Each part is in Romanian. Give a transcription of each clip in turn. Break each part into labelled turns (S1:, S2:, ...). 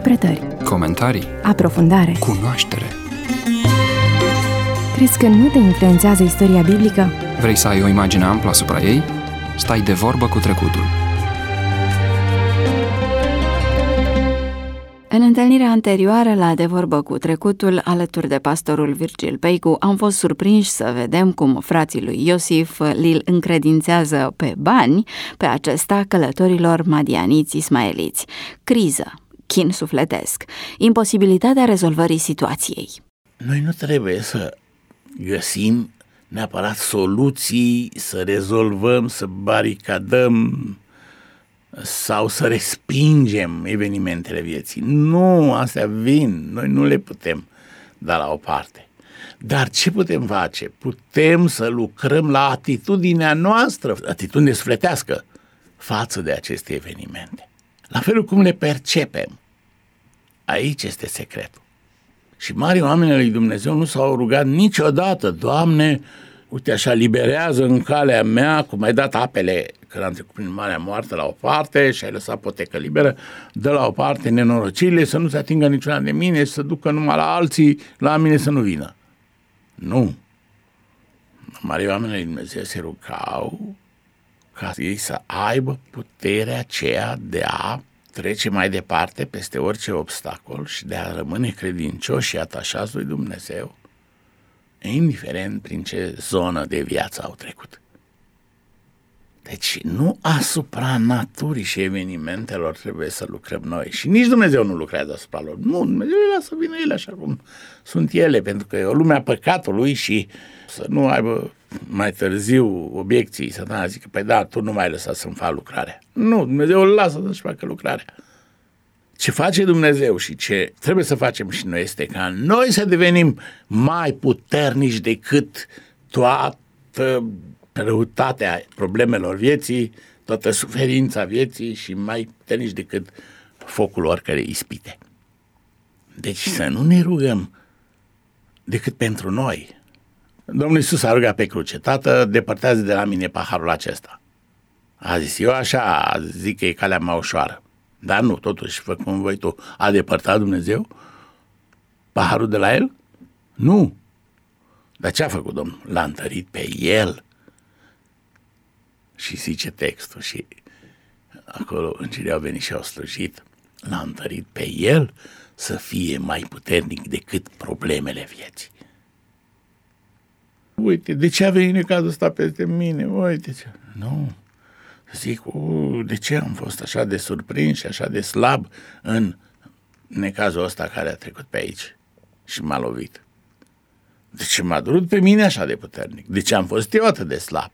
S1: Interpretări,
S2: comentarii,
S1: aprofundare.
S2: cunoaștere.
S1: Crezi că nu te influențează istoria biblică?
S2: Vrei să ai o imagine amplă asupra ei? Stai de vorbă cu trecutul.
S3: În întâlnirea anterioară la De vorbă cu trecutul, alături de pastorul Virgil Peicu, am fost surprinși să vedem cum frații lui Iosif îl încredințează pe bani pe acesta călătorilor madianiți ismaeliți. Criză, chin sufletesc, imposibilitatea rezolvării situației.
S4: Noi nu trebuie să găsim neapărat soluții, să rezolvăm, să baricadăm sau să respingem evenimentele vieții. Nu, astea vin, noi nu le putem da la o parte. Dar ce putem face? Putem să lucrăm la atitudinea noastră, atitudine sufletească, față de aceste evenimente. La felul cum le percepem. Aici este secretul. Și mari oameni lui Dumnezeu nu s-au rugat niciodată: Doamne, uite așa, liberează în calea mea, cum ai dat apele când am trecut prin Marea Moartă la o parte și ai lăsat potecă liberă, dă la o parte nenorocirile, să nu se atingă niciuna de mine și să ducă numai la alții, la mine să nu vină. Nu. Mari oameni lui Dumnezeu se rugau ca ei să aibă puterea aceea de a trece mai departe peste orice obstacol și de a rămâne credincioși și atașați lui Dumnezeu, indiferent prin ce zonă de viață au trecut. Deci nu asupra naturii și evenimentelor trebuie să lucrăm noi. Și nici Dumnezeu nu lucrează asupra lor. Nu, Dumnezeu le lasă să vină ele așa cum sunt ele, pentru că e o lume a păcatului și să nu aibă mai târziu obiecții, Satana zică: păi da, tu nu m-ai lăsat să-mi fac lucrarea. Nu, Dumnezeu îl lasă să-și facă lucrarea. Ce face Dumnezeu și ce trebuie să facem și noi este ca noi să devenim mai puternici decât toată răutatea problemelor vieții, toată suferința vieții și mai puternici decât focul oricărei ispite. Deci să nu ne rugăm decât pentru noi. Domnul Iisus a rugat pe cruce: Tată, depărtează de la mine paharul acesta. A zis: eu așa zic că e calea mai ușoară. Dar nu, totuși, fă cum voi tu. A depărtat Dumnezeu paharul de la el? Nu. Dar ce a făcut Domnul? L-a întărit pe el. Și zice textul, și acolo în cine au venit și au slujit, l-a întărit pe el să fie mai puternic decât problemele vieții. Uite, de ce a venit necazul ăsta peste mine? Uite ce... Nu. Zic, de ce am fost așa de surprins și așa de slab în necazul ăsta care a trecut pe aici și m-a lovit? De ce m-a durut pe mine așa de puternic? De ce am fost eu atât de slab?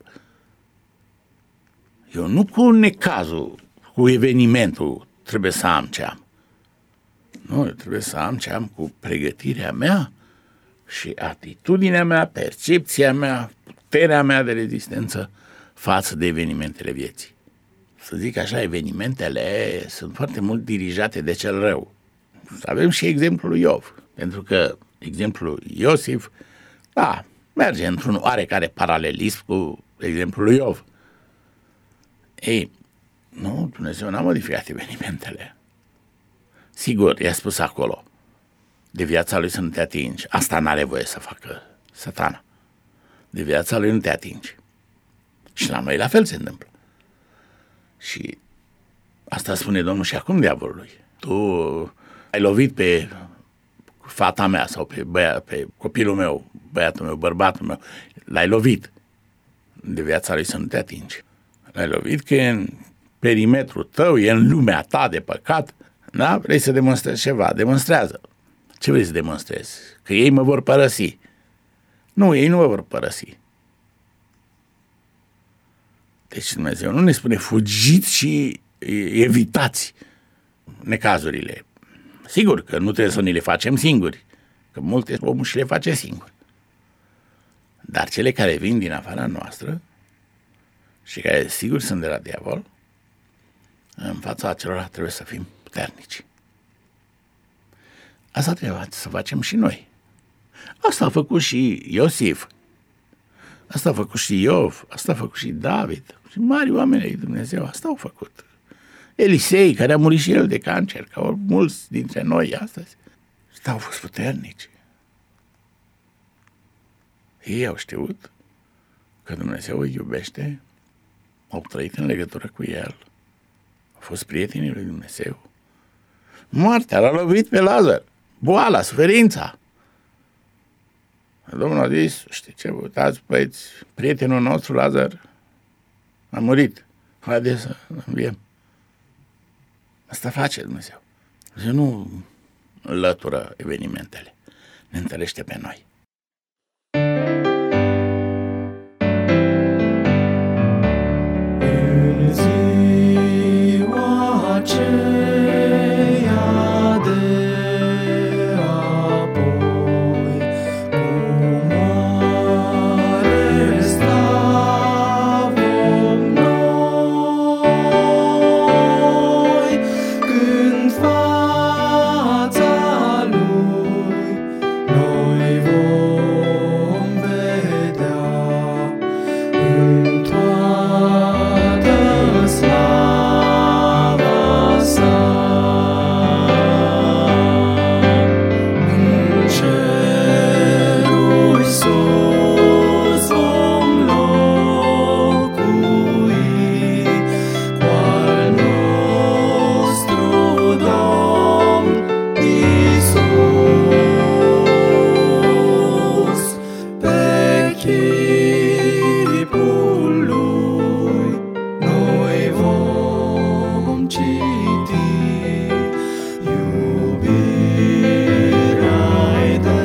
S4: Eu nu cu necazul, cu evenimentul trebuie să am ce am. Nu, eu trebuie să am ce am cu pregătirea mea și atitudinea mea, percepția mea, puterea mea de rezistență față de evenimentele vieții. Să zic așa, evenimentele sunt foarte mult dirijate de cel rău. Avem și exemplul lui Iov, pentru că exemplul Iosif, da, merge într-un oarecare paralelism cu exemplul lui Iov. Ei, nu, Dumnezeu n-a modificat evenimentele. Sigur, i-a spus acolo: de viața lui să nu te atingi. Asta n-are voie să facă Satana. De viața lui nu te atingi. Și la noi la fel se întâmplă. Și asta spune Domnul și acum diavolului: tu ai lovit pe fata mea sau pe copilul meu, băiatul meu, bărbatul meu, l-ai lovit. De viața lui să nu te atingi. L-ai lovit că e în perimetrul tău, e în lumea ta de păcat. Da? Vrei să demonstrezi ceva? Demonstrează. Ce vrei să demonstrezi? Că ei mă vor părăsi. Nu, ei nu mă vor părăsi. Deci Dumnezeu nu ne spune fugiți și evitați necazurile. Sigur că nu trebuie să ni le facem singuri, că multe omul și le face singur. Dar cele care vin din afara noastră și care sigur sunt de la diavol, în fața acelora trebuie să fim puternici. Asta trebuie să facem și noi. Asta a făcut și Iosif. Asta a făcut și Iov. Asta a făcut și David. Și mari oameni ai Dumnezeu. Asta au făcut. Elisei, care a murit și el de cancer, ca mulți dintre noi astăzi, au fost puternici. Ei au știut că Dumnezeu îi iubește, au trăit în legătură cu El, au fost prietenii lui Dumnezeu. Moartea l-a lovit pe Lazar, boala, suferința. Domnul a zis, știi ce, uitați, băieți, prietenul nostru Lazar a murit, haideți să înviem. Asta face Dumnezeu. Dumnezeu nu înlătură evenimentele, ne întărește pe noi.
S5: În ziua aceea de apoi, cu mare slavă noi, când fața lui noi vom vedea în toată slava sa. În cerul sus vom locui cu al nostru Domn Iisus, pe chipul lui noi vom citi iubirea-i de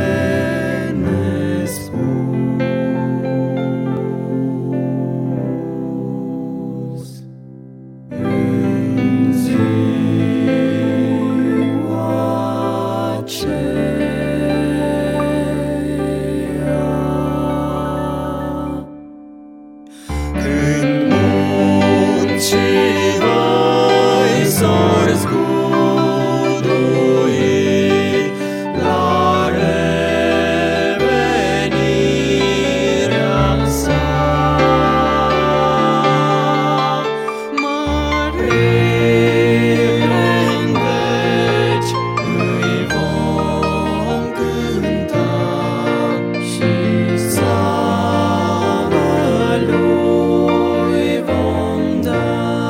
S5: nespus. În ziua aceea, când munți și văi s-or zgudui la revenirea sa, mărimile în veci îi vom cânta și slavă lui vom da.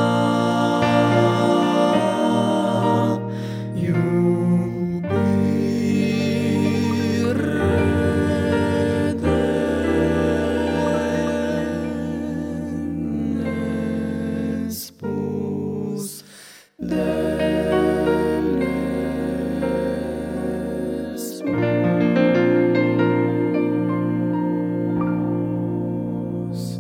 S5: Iubire de nespus, de nespus.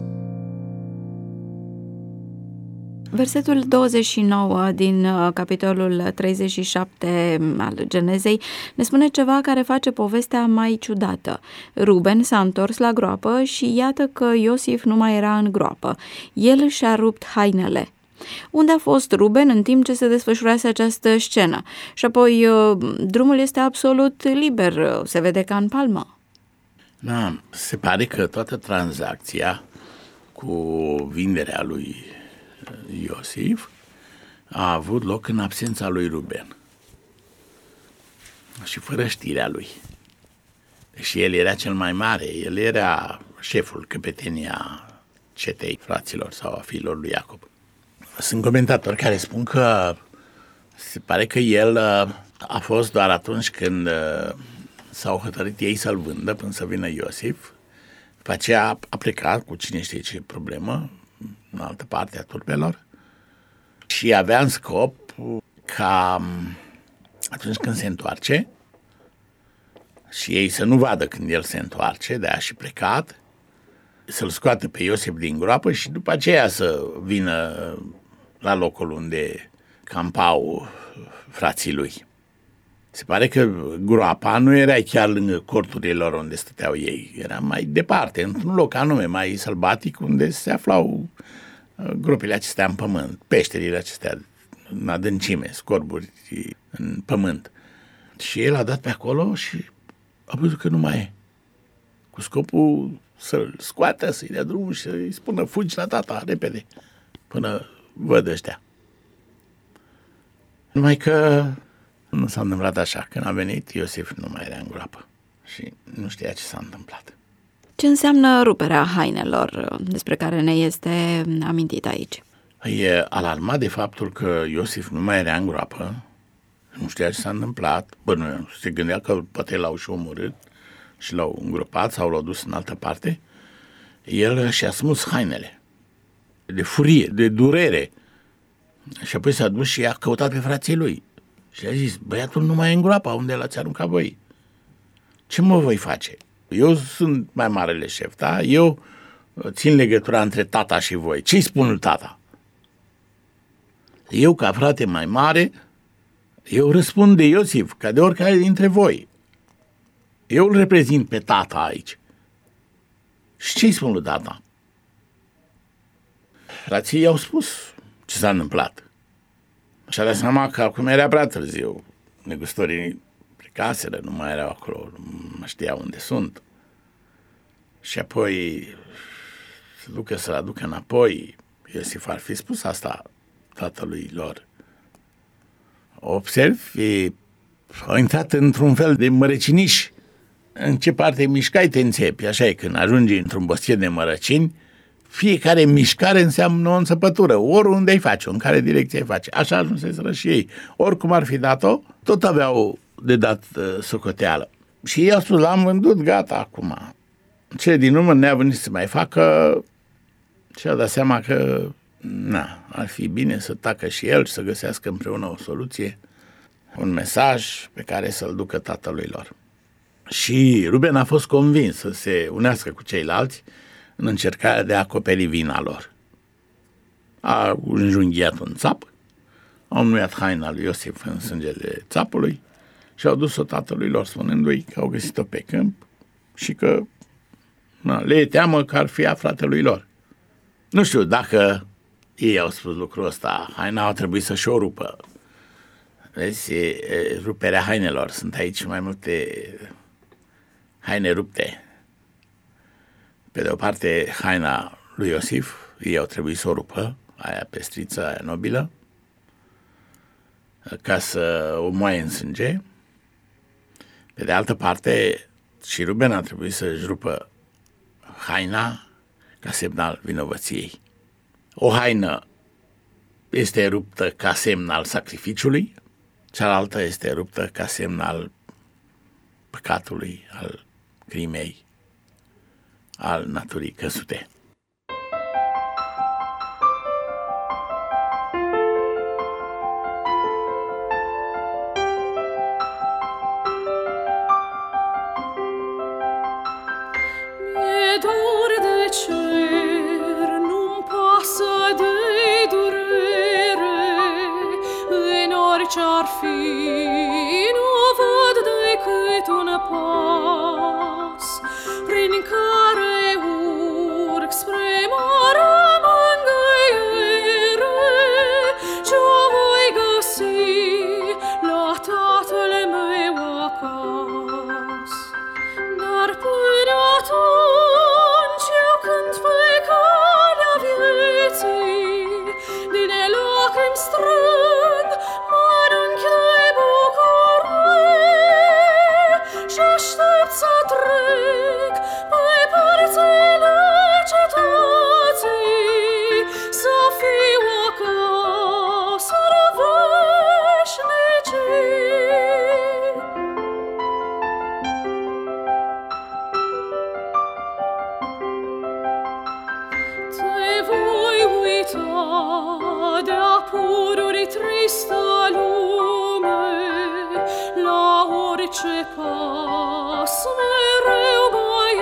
S3: Versetul 29 din capitolul 37 al Genezei ne spune ceva care face povestea mai ciudată. Ruben s-a întors la groapă și iată că Iosif nu mai era în groapă. El și-a rupt hainele. Unde a fost Ruben în timp ce se desfășurase această scenă? Și apoi drumul este absolut liber, se vede ca în palmă.
S4: Da, se pare că toată tranzacția cu vinderea lui Iosif a avut loc în absența lui Ruben și fără știrea lui. Deși el era cel mai mare, el era șeful căpetenia cetei fraților sau a fiilor lui Iacob. Sunt comentatori care spun că se pare că el a fost doar atunci când s-au hotărât ei să-l vândă până să vină Iosif. După aceea a plecat cu cine știe ce problemă în altă parte a turpelor și avea în scop ca atunci când se întoarce și ei să nu vadă când el se întoarce, de-aia și plecat, să-l scoată pe Iosif din groapă și după aceea să vină la locul unde campau frații lui. Se pare că groapa nu era chiar lângă corturile lor unde stăteau ei, era mai departe, într-un loc anume, mai sălbatic, unde se aflau gropile acestea în pământ, peșterile acestea în adâncime, scorburi în pământ. Și el a dat pe acolo și a văzut că nu mai e. Cu scopul să-l scoată, să-i dea drumul și să-i spună fugi la tata, repede, până văd ăștia. Numai că nu s-a întâmplat așa. Când a venit, Iosif nu mai era în groapă și nu știa ce s-a întâmplat.
S3: Ce înseamnă ruperea hainelor despre care ne este amintit aici?
S4: E alarmat de faptul că Iosif nu mai era în groapă, nu știa ce s-a întâmplat, până se gândea că poate l-au și omorât și l-au îngropat sau l-au dus în altă parte. El și-a smuls hainele de furie, de durere. Și apoi s-a dus și a căutat pe frații lui. Și a zis, băiatul nu mai e în groapa unde l-ați aruncat voi. Ce mă voi face? Eu sunt mai marele șef, da? Eu țin legătura între tata și voi. Ce-i spun lui tata? Eu, ca frate mai mare, eu răspund de Iosif, ca de oricare dintre voi. Eu îl reprezint pe tata aici. Și ce-i spun lui tata? Frații i-au spus ce s-a întâmplat. Și-a dat seama că acum era prea târziu. Negustorii plecaseră, nu mai erau acolo, nu mai știau unde sunt. Și apoi să-l aducă înapoi. Iosif ar fi spus asta tatălui lor. Observi, au intrat într-un fel de mărăciniș. În ce parte mișcai te înțepi, așa e, când ajungi într-un bostie de mărăcini, fiecare mișcare înseamnă o înțăpătură, oriunde ai face, în care direcție ai face. Așa ajunseseră și ei. Oricum ar fi dat-o, tot aveau de dat socoteală. Și ei au spus, l-am vândut, gata, acum. Cele din urmă ne-a venit să mai facă și a dat seama că ar fi bine să tacă și el și să găsească împreună o soluție, un mesaj pe care să-l ducă tatălui lor. Și Ruben a fost convins să se unească cu ceilalți în încercarea de a acoperi vina lor. A înjunghiat un țap, au înmuiat haina lui Iosif în sângele țapului și au dus-o tatălui lor, spunându-i că au găsit-o pe câmp și că le e teamă că ar fi a fratelui lor. Nu știu dacă ei au spus lucrul ăsta, haina a trebuit să-și o rupă. Vezi, ruperea hainelor, sunt aici mai multe haine rupte. Pe de o parte, haina lui Iosif, ei au trebuit să o rupă, aia pestriță, aia nobilă, ca să o moaie în sânge. Pe de altă parte, și Ruben a trebuit să-și rupă haina ca semn al vinovăției. O haină este ruptă ca semn al sacrificiului, cealaltă este ruptă ca semn al păcatului, al crimei, al naturii căzute.
S5: Mi-e dor de cer, nu-mi pasă de durere, în orice-ar fi, nu văd decât un pas prin care urc spre marea mângâiere, ce-o voi găsi la tatăl meu acasă. Dar până atunci eu cânt pe calea vieții, din lacrimi strâng mănânchi de bucurie și aștept să trec pe părțile cetății, să fiu acasă veșnicii. Te voi uita de-a pururi tristă lume, la orice pas mereu m-ai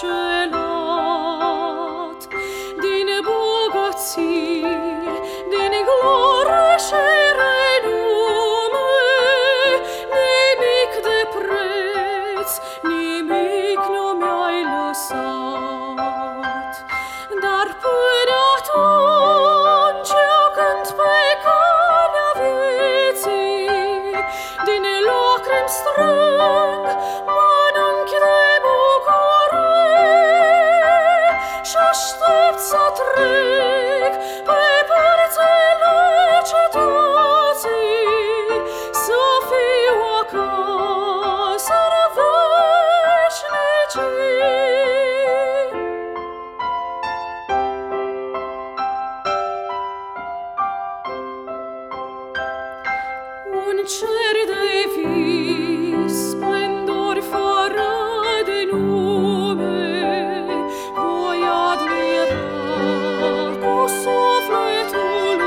S5: înșelat. Din bogății, din glorie și renume, nimic de preț, nimic nu mi-ai lăsat. Dar până atunci eu cânt pe calea vieții, din lacrimi strâng cer de vis, splendori fără de nume, voi admira cu sufletul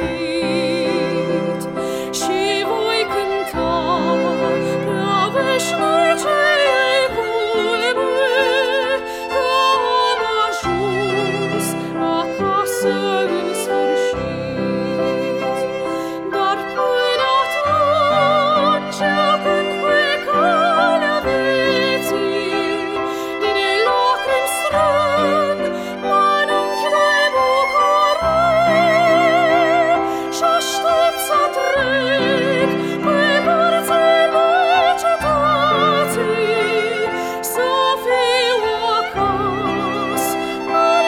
S5: uimit și voi cânta prea veșnicei culme, că am ajuns acasă în sfârșit. Dar până atunci, când pe calea vieții, din lacrimi strâng mănânchi de bucurie și aștept să trec pe părțile cetății, să fiu acasă în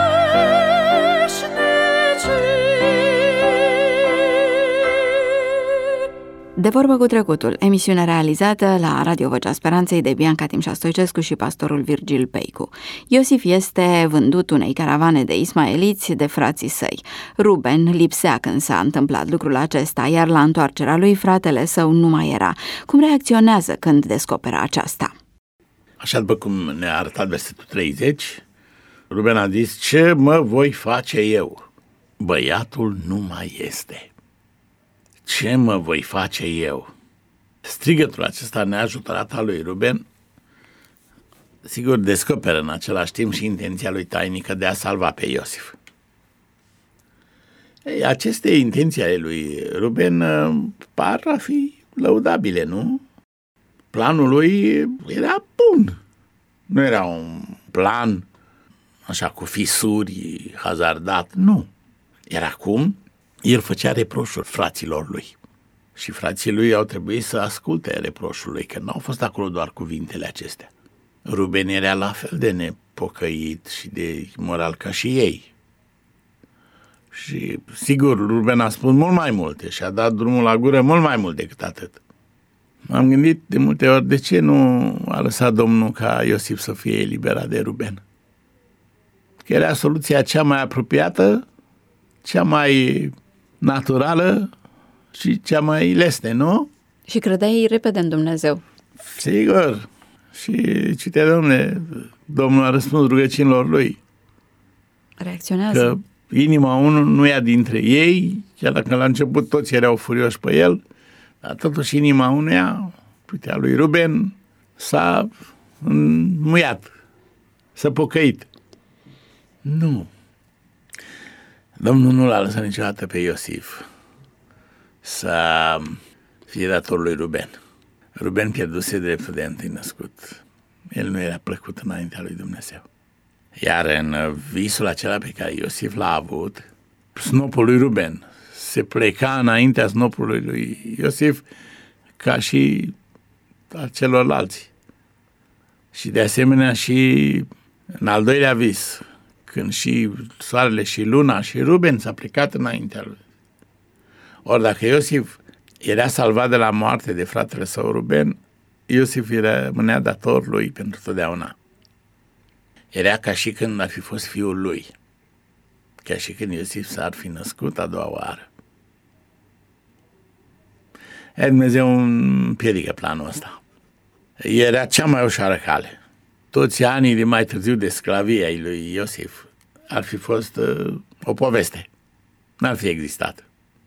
S5: veșnicii.
S3: De vorbă cu trecutul, emisiune realizată la Radio Vocea Speranței de Bianca Timșa Stoicescu și pastorul Virgil Peicu. Iosif este vândut unei caravane de ismaeliți de frații săi. Ruben lipsea când s-a întâmplat lucrul acesta, iar la întoarcerea lui fratele său nu mai era. Cum reacționează când descoperă aceasta?
S4: Așa după cum ne-a arătat versetul 30, Ruben a zis: ce mă voi face eu? Băiatul nu mai este. Ce mă voi face eu? Strigătul acesta neajutorat al lui Ruben, sigur, descoperă în același timp și intenția lui tainică de a salva pe Iosif. Ei, aceste intenții ale lui Ruben par a fi lăudabile, nu? Planul lui era bun. Nu era un plan așa cu fisuri, hazardat, nu. Era cum? El făcea reproșuri fraților lui. Și frații lui au trebuit să asculte reproșul lui, că nu au fost acolo doar cuvintele acestea. Ruben era la fel de nepocăit și de imoral ca și ei. Și sigur, Ruben a spus mult mai multe și a dat drumul la gură mult mai mult decât atât. M-am gândit de multe ori de ce nu a lăsat Domnul ca Iosif să fie eliberat de Ruben. Că era soluția cea mai apropiată, cea mai naturală și cea mai lesne, nu?
S3: Și credeai repede în Dumnezeu.
S4: Sigur. Și cite, Domnul a răspuns rugăciunilor lui.
S3: Reacționează.
S4: Că inima unul nu ia dintre ei, chiar dacă la început toți erau furioși pe el, dar totuși inima unuia, uite, a lui Ruben, s-a înmuiat, s-a pocăit. Nu. Domnul nu l-a lăsat niciodată pe Iosif să fie dator lui Ruben. Ruben pierduse dreptul de întâi născut. El nu era plăcut înaintea lui Dumnezeu. Iar în visul acela pe care Iosif l-a avut, snopul lui Ruben se pleca înaintea snopului lui Iosif ca și a celorlalți. Și de asemenea și în al doilea vis, când și soarele și luna și Ruben s-a plecat înaintea lui. Ori dacă Iosif era salvat de la moarte de fratele său Ruben, Iosif rămânea dator lui pentru totdeauna. Era ca și când ar fi fost fiul lui, ca și când Iosif s-ar fi născut a doua oară. Dumnezeu împiedică planul ăsta. Era cea mai ușoară cale. Toți anii de mai târziu de sclavie ai lui Iosif ar fi fost o poveste. N-ar fi existat.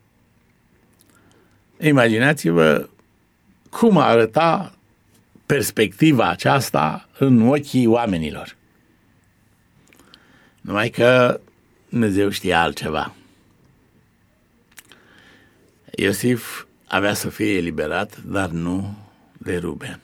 S4: Imaginați-vă cum arăta perspectiva aceasta în ochii oamenilor. Numai că Dumnezeu știa altceva. Iosif avea să fie eliberat, dar nu de Ruben.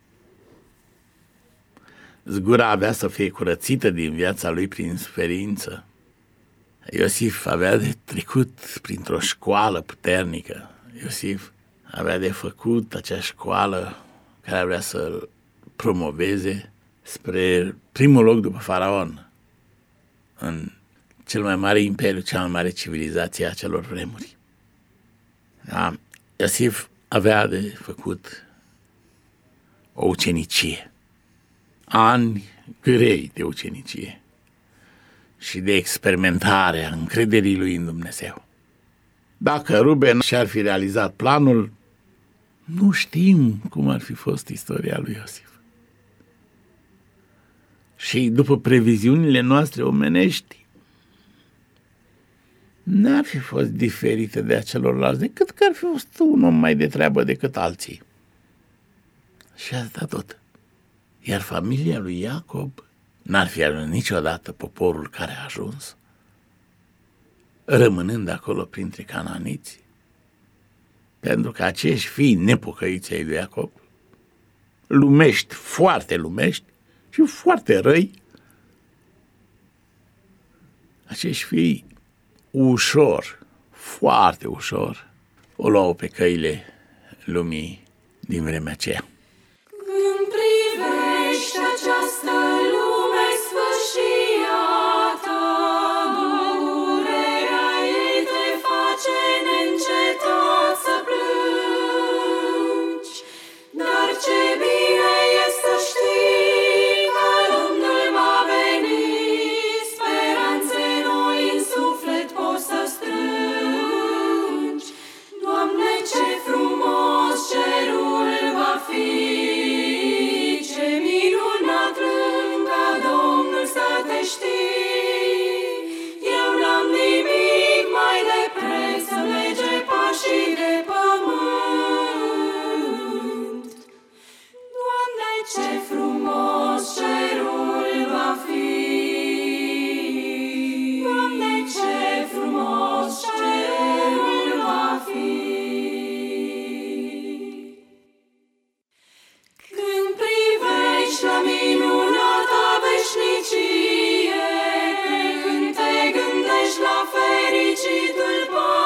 S4: Zgura avea să fie curățită din viața lui prin suferință. Iosif avea de trecut printr-o școală puternică. Iosif avea de făcut acea școală care vrea să-l promoveze spre primul loc după Faraon în cel mai mare imperiu, cea mai mare civilizație a celor vremuri. Da? Iosif avea de făcut o ucenicie, ani grei de ucenicie și de experimentare a încrederii lui în Dumnezeu. Dacă Ruben și-ar fi realizat planul, Nu știm cum ar fi fost istoria lui Iosif. Și după previziunile noastre omenești, n-ar fi fost diferită de acelorlalți, decât că ar fi fost un om mai de treabă decât alții. Și asta tot. Iar familia lui Iacob n-ar fi ajuns niciodată poporul care a ajuns, rămânând acolo printre cananiți, pentru că acești fii nepocăiți ai lui Iacob, lumești, foarte lumești și foarte răi, acești fii ușor, foarte ușor, o luau pe căile lumii din vremea aceea.
S5: Când privești această lume sfârșiată, durerea ei te face neîncetat să plângi. Dar ce bine e să știi că Domnul va veni, speranțe noi în suflet poți să strângi. Doamne, ce frumos cerul va fi, ce minunat lângă Domnul să te știi. Eu n-am nimic mai de preț să lege pașii de pământ. Doamne, ce frumos cerul va fi, Doamne, ce frumos cerul va fi. Când privești la minunata veșnicie, când te gândești la fericitul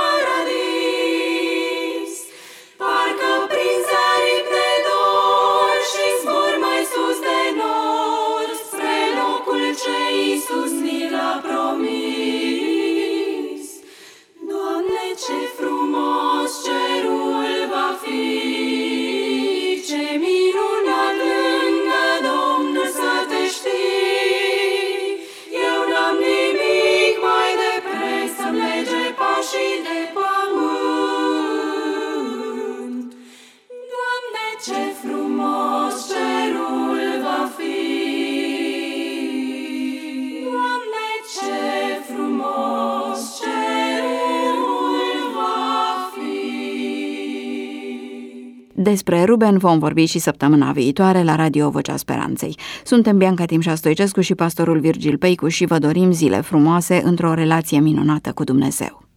S5: paradis, parcă prinzi aripi de dor și zbor mai sus de nor, spre locul ce Iisus ni l-a promis. Doamne, ce frumos cerul va fi, ce minunat lângă Domnul să te știi. Eu n-am nimic mai de preț să-mi lege pașii de pământ. Doamne, ce frumos cerul va fi, Doamne, ce frumos cerul va fi.
S3: Despre Ruben vom vorbi și săptămâna viitoare la Radio Vocea Speranței. Suntem Bianca Timșa Stoicescu și pastorul Virgil Peicu și vă dorim zile frumoase într-o relație minunată cu Dumnezeu.